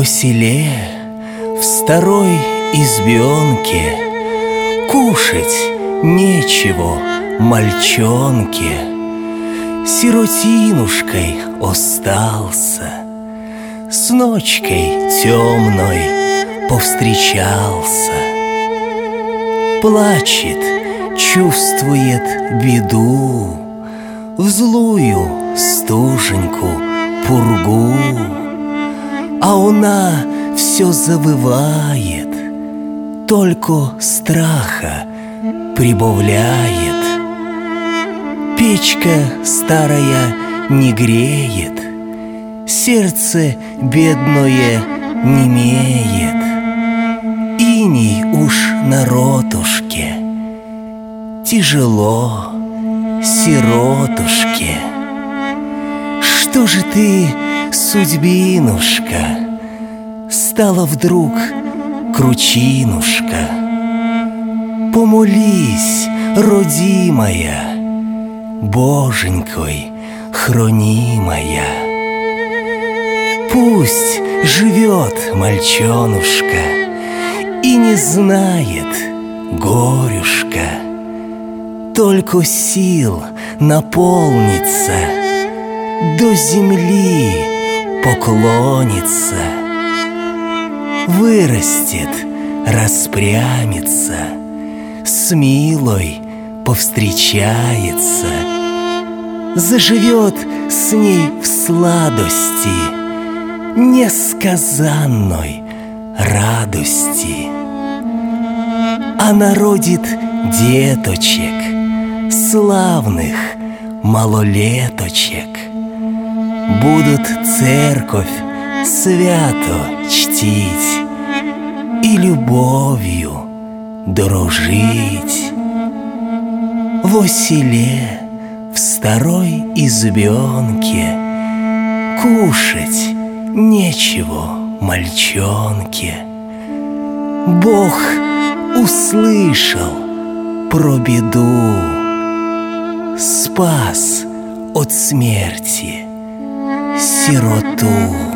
селе, в старой избенке кушать нечего мальчонке. Сиротинушкой остался, с ночкой темной повстречался. Плачет, чувствует беду, в злую стуженьку пургу, а она все завывает, только страха прибавляет. Печка старая не греет, сердце бедное немеет. Иней уж на ротушке, тяжело сиротушке. Что же ты, судьбинушка, стала вдруг кручинушка? Помолись, родимая, Боженькой хронимая. Пусть живет мальчонушка и не знает горюшка, только сил наполнится, до земли поклонится. Вырастет, распрямится, с милой повстречается, заживет с ней в сладости несказанной радости. Она родит деточек, славных малолеточек, будут церковь свято чтить и любовью дружить. Во селе, в старой избенке кушать нечего мальчонке. Бог услышал про беду, спас от смерти сироту.